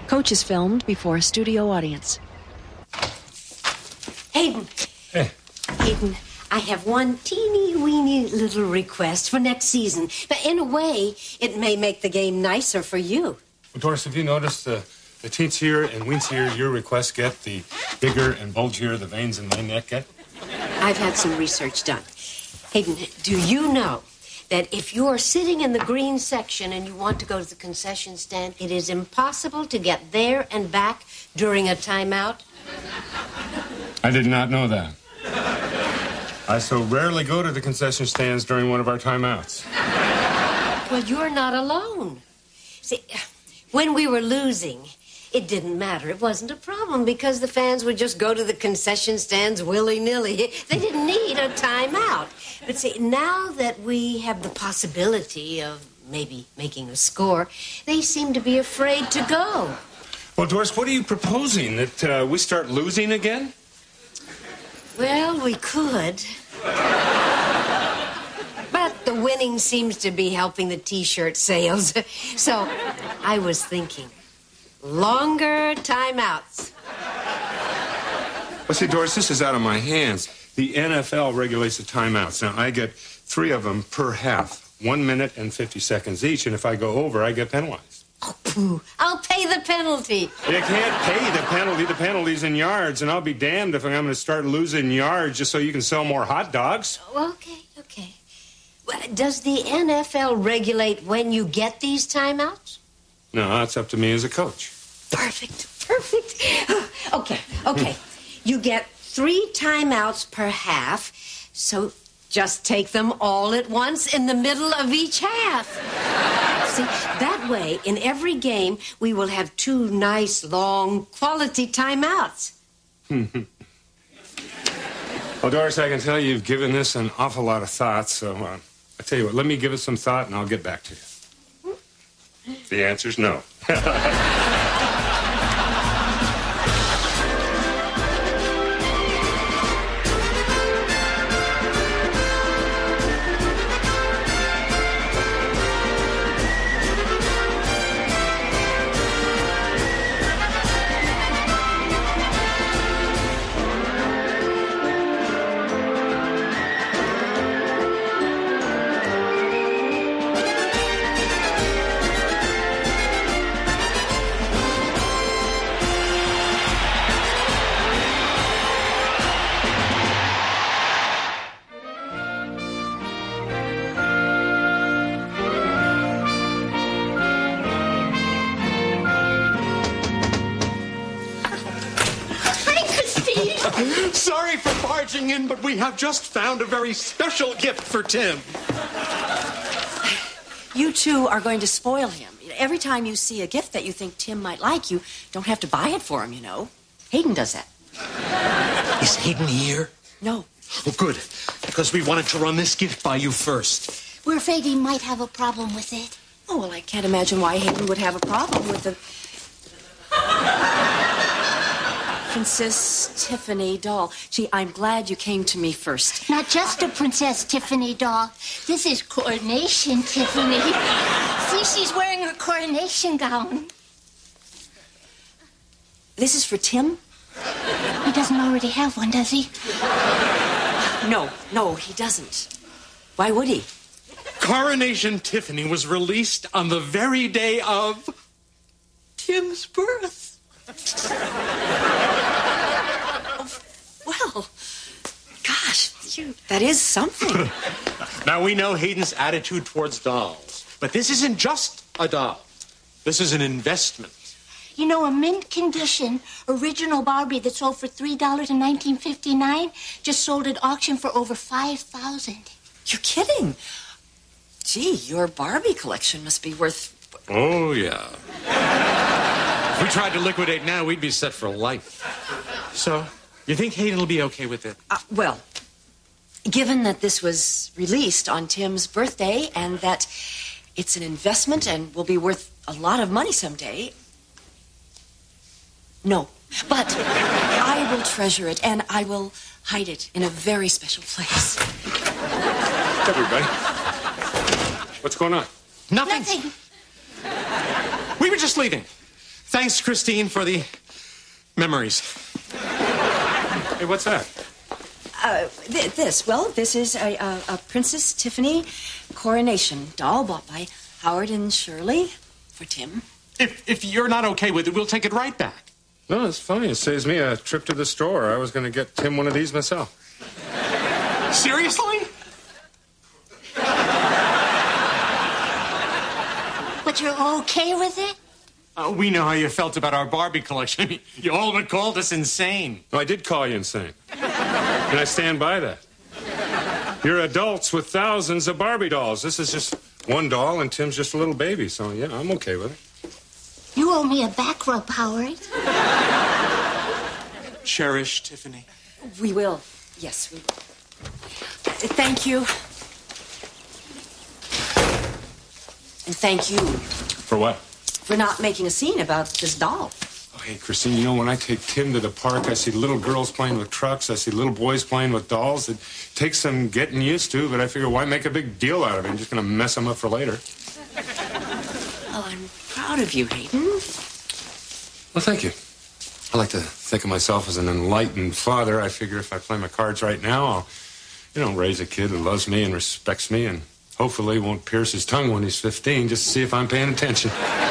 Coach is filmed before a studio audience. Hayden. Hey. Hayden, I have one teeny-weeny little request for next season. But in a way, it may make the game nicer for you. Well, Doris, have you noticed the teensier and weenier your requests get, the bigger and bulgier the veins in my neck get? I've had some research done. Hayden, do you know that if you're sitting in the green section and you want to go to the concession stand, it is impossible to get there and back during a timeout? I did not know that. I so rarely go to the concession stands during one of our timeouts. Well, you're not alone. See, when we were losing, it didn't matter. It wasn't a problem because the fans would just go to the concession stands willy-nilly. They didn't need a timeout. But see, now that we have the possibility of maybe making a score, they seem to be afraid to go. Well, Doris, what are you proposing? That we start losing again? Well, we could. But the winning seems to be helping the T-shirt sales. So I was thinking, longer timeouts. Well, see, Doris, this is out of my hands. The NFL regulates the timeouts. Now, I get 3 of them per half, 1 minute and 50 seconds each, and if I go over, I get penalized. Oh, pooh. I'll pay the penalty. You can't pay the penalty. The penalty's in yards, and I'll be damned if I'm going to start losing yards just so you can sell more hot dogs. Okay. Well, does the NFL regulate when you get these timeouts? No, that's up to me as a coach. Perfect. Okay. You get 3 timeouts per half, so just take them all at once in the middle of each half. See, that way, in every game, we will have 2 nice, long, quality timeouts. Well, Doris, I can tell you've given this an awful lot of thought, so I tell you what, let me give it some thought and I'll get back to you. The answer's no. Sorry for barging in, but we have just found a very special gift for Tim. You two are going to spoil him. Every time you see a gift that you think Tim might like, you don't have to buy it for him, you know. Hayden does that. Is Hayden here? No. Oh, good, because we wanted to run this gift by you first. We're afraid he might have a problem with it. Oh, well, I can't imagine why Hayden would have a problem with the Princess Tiffany doll. Gee, I'm glad you came to me first. Not just a Princess Tiffany doll. This is Coronation Tiffany. See, she's wearing her coronation gown. This is for Tim? He doesn't already have one, does he? No, he doesn't. Why would he? Coronation Tiffany was released on the very day of Tim's birth. Well, gosh, that is something. Now, we know Hayden's attitude towards dolls, but this isn't just a doll. This is an investment. You know, a mint condition original Barbie that sold for $3 in 1959 just sold at auction for over $5,000. You're kidding. Gee, your Barbie collection must be worth... Oh, yeah. If we tried to liquidate now, we'd be set for life. So, you think Hayden will be okay with it? Well, given that this was released on Tim's birthday and that it's an investment and will be worth a lot of money someday... No, but I will treasure it, and I will hide it in a very special place. Everybody, what's going on? Nothing. We were just leaving. Thanks, Christine, for the memories. Hey, what's that? This is a Princess Tiffany coronation doll bought by Howard and Shirley for Tim. If you're not okay with it, we'll take it right back. No, it's fine. It saves me a trip to the store. I was going to get Tim one of these myself. Seriously? But you're okay with it? We know how you felt about our Barbie collection. You all but called us insane. No, I did call you insane. And I stand by that. You're adults with thousands of Barbie dolls. This is just one doll, and Tim's just a little baby. So, yeah, I'm okay with it. You owe me a back rub, Howard. Cherish, Tiffany. We will. Yes, we will. Thank you. And thank you For what? for not making a scene about this doll. Oh, hey, Christine, you know, when I take Tim to the park, I see little girls playing with trucks. I see little boys playing with dolls. It takes some getting used to, but I figure why make a big deal out of it? I'm just going to mess them up for later. Well, I'm proud of you, Hayden. Well, thank you. I like to think of myself as an enlightened father. I figure if I play my cards right now, I'll, raise a kid who loves me and respects me and hopefully won't pierce his tongue when he's 15 just to see if I'm paying attention.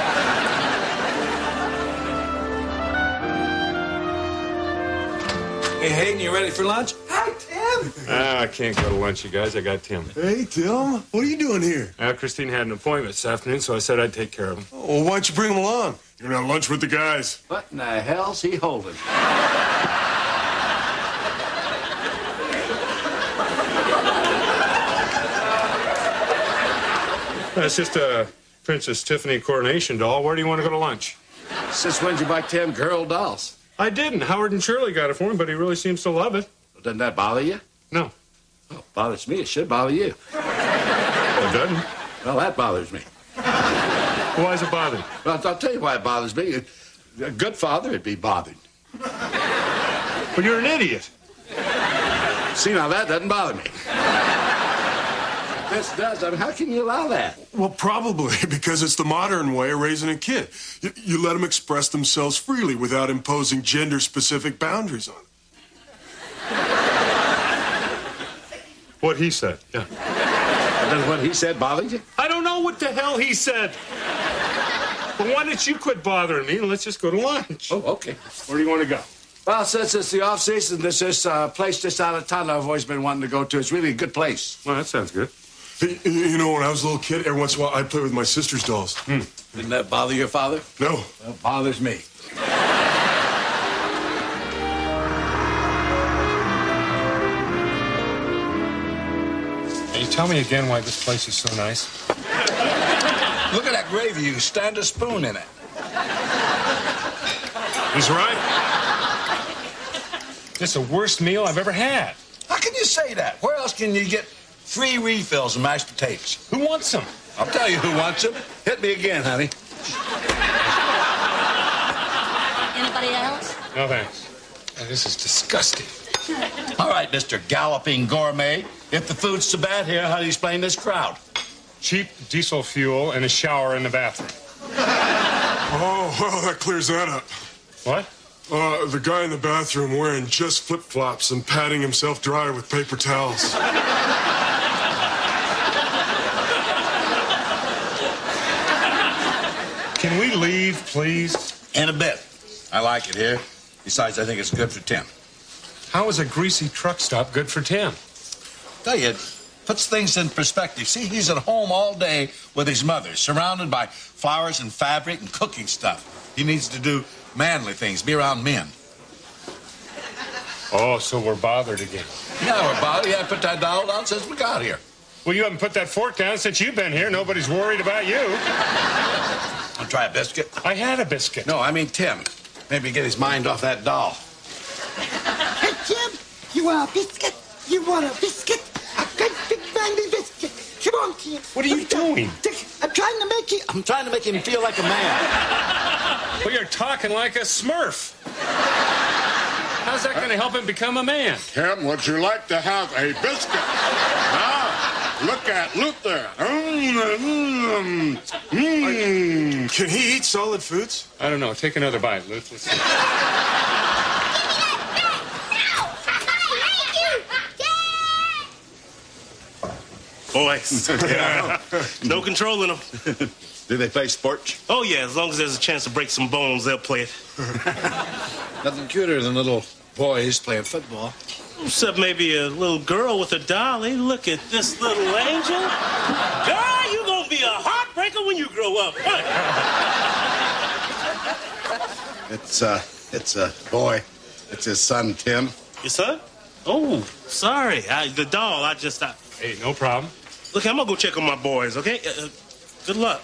Hey, Hayden, you ready for lunch? Hi, Tim. I can't go to lunch, you guys. I got Tim. Hey, Tim. What are you doing here? Christine had an appointment this afternoon, so I said I'd take care of him. Oh, well, why don't you bring him along? You're gonna have lunch with the guys. What in the hell's he holding? That's just a Princess Tiffany coronation doll. Where do you want to go to lunch? Since when did you buy Tim girl dolls? I didn't. Howard and Shirley got it for him, but he really seems to love it. Well, doesn't that bother you? No. Oh, bothers me. It should bother you. Well, it doesn't. Well, that bothers me. Why is it bothering? Well, I'll tell you why it bothers me. A good father would be bothered. Well, you're an idiot. See, now that doesn't bother me. This does. I mean, how can you allow that? Well, probably because it's the modern way of raising a kid. You let them express themselves freely without imposing gender-specific boundaries on them. What he said. Yeah. Does what he said bother you? I don't know what the hell he said. But why don't you quit bothering me and let's just go to lunch? Oh, okay. Where do you want to go? Well, since it's the off-season, this is a place just out of town I've always been wanting to go to. It's really a good place. Well, that sounds good. Hey, you know, when I was a little kid, every once in a while, I'd play with my sister's dolls. Didn't that bother your father? No. Well, it bothers me. Can you tell me again why this place is so nice? Look at that gravy. You stand a spoon in it. He's right. This is the worst meal I've ever had. How can you say that? Where else can you get free refills and mashed potatoes? Who wants them? I'll tell you who wants them. Hit me again, honey. Anybody else? No, thanks. This is disgusting. All right, Mr. Galloping Gourmet. If the food's so bad here, how do you explain this crowd? Cheap diesel fuel and a shower in the bathroom. Oh, well, that clears that up. What? The guy in the bathroom wearing just flip-flops and patting himself dry with paper towels. Can we leave, please? In a bit. I like it here. Besides, I think it's good for Tim. How is a greasy truck stop good for Tim? Tell you, it puts things in perspective. See, he's at home all day with his mother, surrounded by flowers and fabric and cooking stuff. He needs to do manly things, be around men. Oh, so we're bothered again. Yeah, we're bothered. You haven't put that doll down since we got here. Well, you haven't put that fork down since you've been here. Nobody's worried about you. Want to try a biscuit? I had a biscuit. No, I mean Tim. Maybe get his mind off that doll. Hey, Tim, you want a biscuit? You want a biscuit? A good big manly biscuit. Come on, Tim. What are you doing? I'm trying to make you... I'm trying to make him feel like a man. Well, you're talking like a Smurf. How's that going to help him become a man? Tim, would you like to have a biscuit? Ah. Look at Luther. Can he eat solid foods? I don't know. Take another bite, Luther. Let's see. Boys. No controlling them. Do they play sports? Oh, yeah, as long as there's a chance to break some bones, they'll play it. Nothing cuter than little boys playing football. Except maybe a little girl with a dolly. Look at this little angel. Girl, you gonna be a heartbreaker when you grow up. What? It's a boy. It's his son, Tim. Your son? Oh, sorry. The doll, Hey, no problem. Look, I'm gonna go check on my boys, okay? Good luck.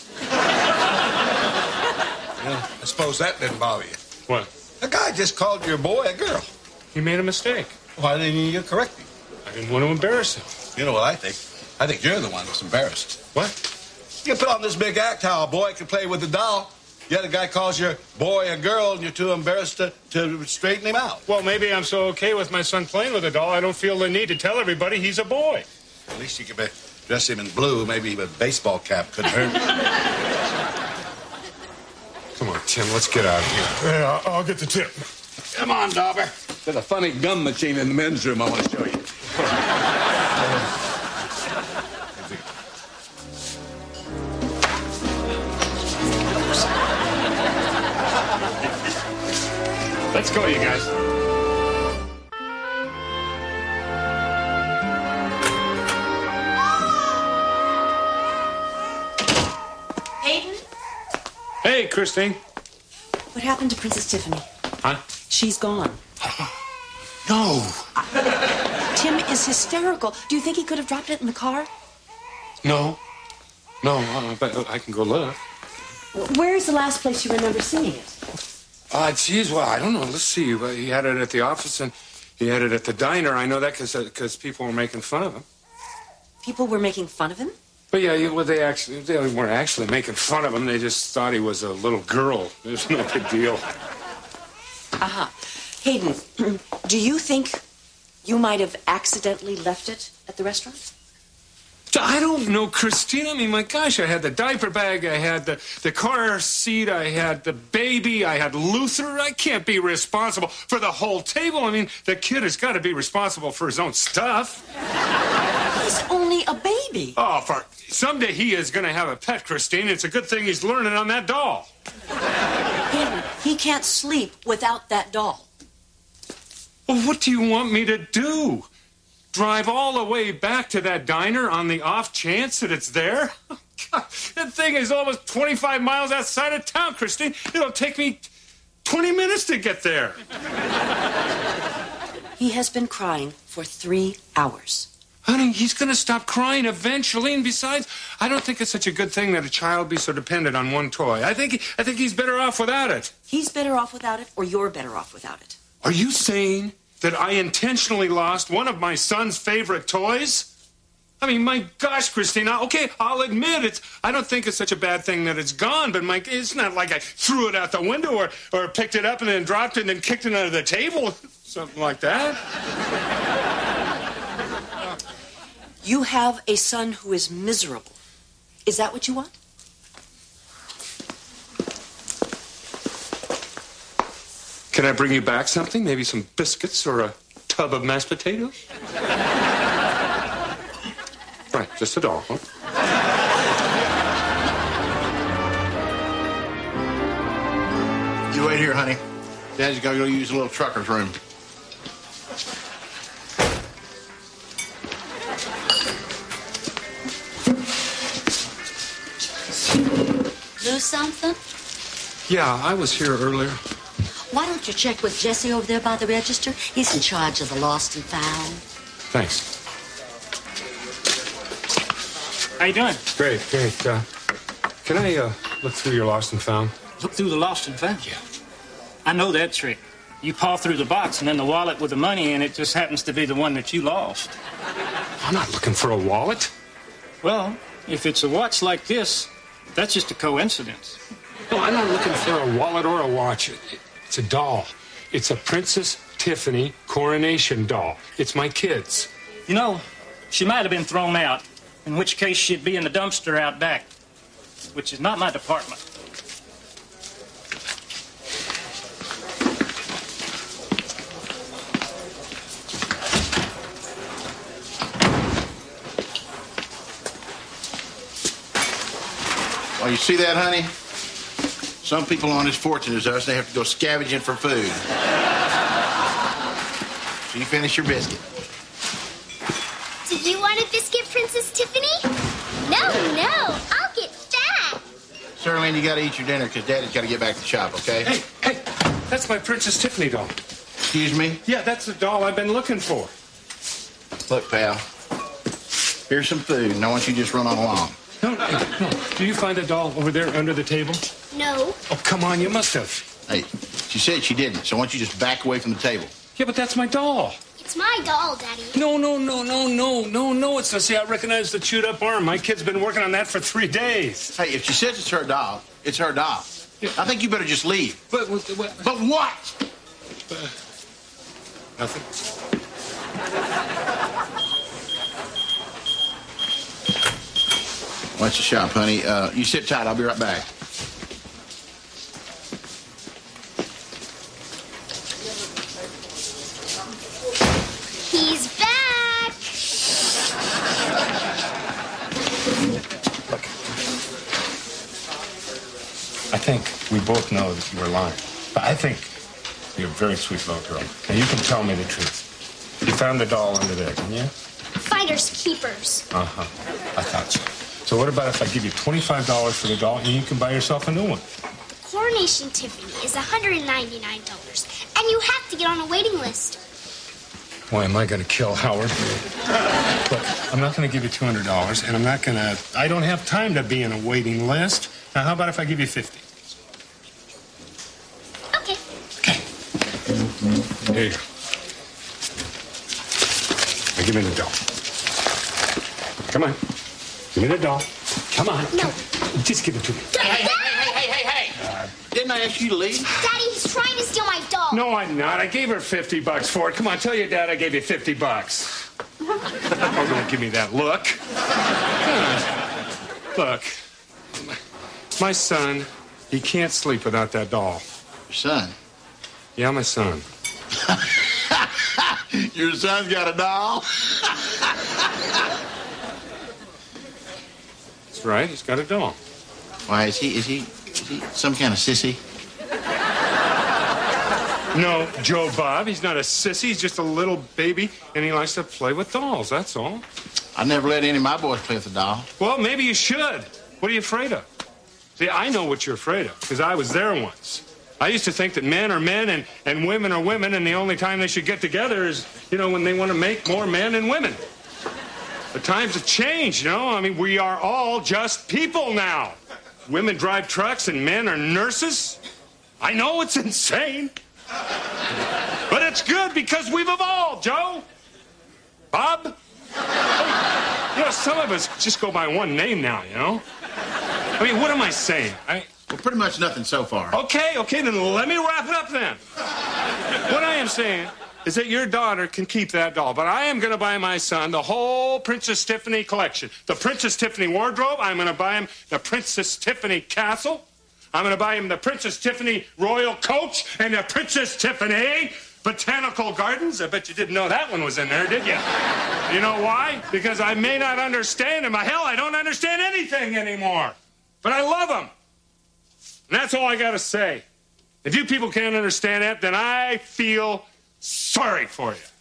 Yeah, I suppose that didn't bother you. What? The guy just called your boy a girl. He made a mistake. Why didn't you correct him? I didn't want to embarrass him. You know what I think? I think you're the one that's embarrassed. What? You put on this big act how a boy can play with a doll. Yet a guy calls your boy a girl and you're too embarrassed to straighten him out. Well, maybe I'm so okay with my son playing with a doll, I don't feel the need to tell everybody he's a boy. At least you could dress him in blue. Maybe a baseball cap couldn't hurt. Come on, Tim, let's get out of here. Yeah, I'll get the tip. Come on, Dauber. There's a funny gum machine in the men's room I want to show you. Let's go, you guys. Hayden? Hey, Christine. What happened to Princess Tiffany? Huh? She's gone. No. Tim is hysterical. Do you think he could have dropped it in the car? No. No, but I can go look. Where's the last place you remember seeing it? Geez, well, I don't know. Let's see. He had it at the office and he had it at the diner. I know that because people were making fun of him. People were making fun of him? But yeah, well, they weren't actually making fun of him. They just thought he was a little girl. It was no big deal. Uh-huh. Hayden, do you think you might have accidentally left it at the restaurant? I don't know, Christine. I mean, my gosh, I had the diaper bag, I had the car seat, I had the baby, I had Luther. I can't be responsible for the whole table. I mean, the kid has got to be responsible for his own stuff. He's only a baby. Oh, someday he is going to have a pet, Christine. It's a good thing he's learning on that doll. Hayden, he can't sleep without that doll. Well, what do you want me to do? Drive all the way back to that diner on the off chance that it's there? Oh, God, that thing is almost 25 miles outside of town, Christine. It'll take me 20 minutes to get there. He has been crying for 3 hours. Honey, he's going to stop crying eventually. And besides, I don't think it's such a good thing that a child be so dependent on one toy. I think he's better off without it. He's better off without it, or you're better off without it. Are you saying that I intentionally lost one of my son's favorite toys? I mean, my gosh, Christina, okay, I'll admit I don't think it's such a bad thing that it's gone, but it's not like I threw it out the window or picked it up and then dropped it and then kicked it under the table, something like that. You have a son who is miserable. Is that what you want? Can I bring you back something? Maybe some biscuits or a tub of mashed potatoes? Right, just a doll, huh? You wait here, honey. Dad's got to go use a little trucker's room. Lose something? Yeah, I was here earlier. Why don't you check with Jesse over there by the register? He's in charge of the lost and found. Thanks. How you doing? Great. Can I look through your lost and found? Look through the lost and found? Yeah. I know that trick. You paw through the box, and then the wallet with the money in it just happens to be the one that you lost. I'm not looking for a wallet. Well, if it's a watch like this, that's just a coincidence. No, I'm not looking for a wallet or a watch. It's a doll. It's a Princess Tiffany coronation doll. It's my kid's. You know, She might have been thrown out, in which case she'd be in the dumpster out back, which is not my department. Well, you see that, honey? Some people aren't as fortunate as us. They have to go scavenging for food. So you finish your biscuit. Do you want a biscuit, Princess Tiffany? No, I'll get fat. Certainly, you got to eat your dinner because Daddy's got to get back to the shop, okay? Hey, that's my Princess Tiffany doll. Excuse me? Yeah, that's the doll I've been looking for. Look, pal, here's some food, and I want you to just run on along. No. Do you find a doll over there under the table? No. Oh, come on, you must have. Hey, she said she didn't, so why don't you just back away from the table? Yeah, but that's my doll. It's my doll, Daddy. No. It's not. See, I recognize the chewed up arm. My kid's been working on that for 3 days. Hey, if she says it's her doll, it's her doll. Yeah. I think you better just leave. But what? Nothing. Watch the shop, honey. You sit tight. I'll be right back. He's back. Look. I think we both know that you were lying. But I think you're a very sweet little girl. And you can tell me the truth. You found the doll under there, didn't you? Finders keepers. Uh-huh. I thought so. So what about if I give you $25 for the doll and you can buy yourself a new one? Coronation Tiffany is $199, and you have to get on a waiting list. Boy, am I going to kill Howard. Look, I'm not going to give you $200, and I don't have time to be in a waiting list. Now, how about if I give you $50? Okay. Here you go. Now, give me the doll. Come on. Give me the doll. Come on. No. Just give it to me. Hey. Didn't I ask you to leave? Daddy, he's trying to steal my doll. No, I'm not. I gave her $50 for it. Come on, tell your dad I gave you $50. Oh, don't give me that look. Look, my son, he can't sleep without that doll. Your son? Yeah, my son. Your son's got a doll? That's right, he's got a doll. Why, is he some kind of sissy? No, Joe Bob, he's not a sissy. He's just a little baby, and he likes to play with dolls, that's all. I never let any of my boys play with a doll. Well, maybe you should. What are you afraid of? See, I know what you're afraid of, because I was there once. I used to think that men are men and women are women, and the only time they should get together is, when they want to make more men and women. The times have changed, I mean, we are all just people now. Women drive trucks and men are nurses. I know it's insane. But it's good because we've evolved, Joe. Bob? Hey, some of us just go by one name now, I mean, what am I saying? Well, pretty much nothing so far. Okay, then let me wrap it up then. What I am saying is that your daughter can keep that doll, but I am going to buy my son the whole Princess Tiffany collection. The Princess Tiffany wardrobe, I'm going to buy him the Princess Tiffany castle. I'm going to buy him the Princess Tiffany royal coach and the Princess Tiffany botanical gardens. I bet you didn't know that one was in there, did you? You know why? Because I may not understand him. Hell, I don't understand anything anymore. But I love him. And that's all I got to say. If you people can't understand that, then I feel sorry for you.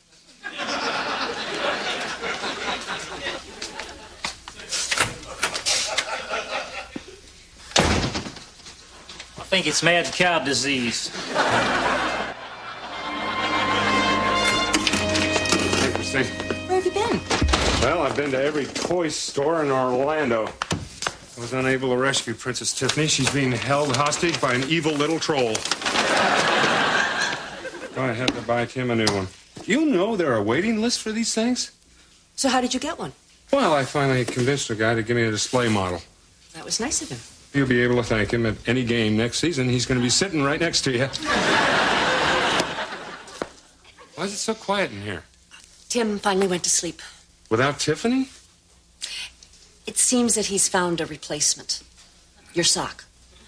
I think it's mad cow disease. Hey, Christine. Where have you been? Well, I've been to every toy store in Orlando. I was unable to rescue Princess Tiffany. She's being held hostage by an evil little troll. I had to buy Tim a new one. You know there are waiting lists for these things? So how did you get one? Well, I finally convinced a guy to give me a display model. That was nice of him. You'll be able to thank him at any game next season. He's going to be sitting right next to you. Why is it so quiet in here? Tim finally went to sleep. Without Tiffany? It seems that he's found a replacement. Your sock.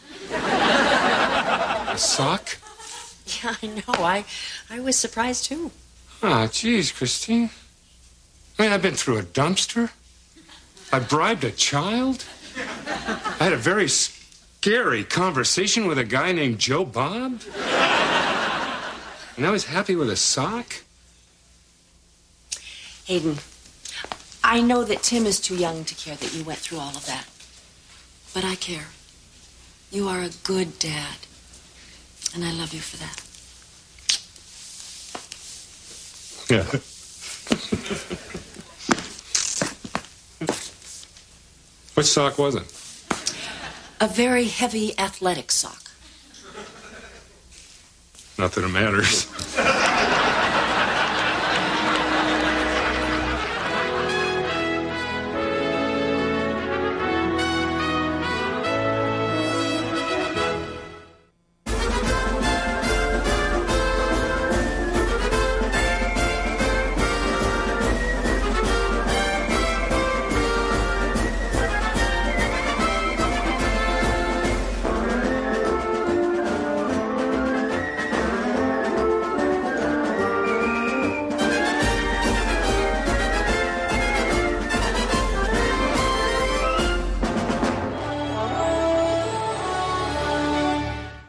A sock? Yeah, I know. I was surprised, too. Ah, geez, Christine. I mean, I've been through a dumpster. I bribed a child. I had a very scary conversation with a guy named Joe Bob. And I was happy with a sock. Hayden, I know that Tim is too young to care that you went through all of that. But I care. You are a good dad. And I love you for that. Yeah. Which sock was it? A very heavy athletic sock. Not that it matters.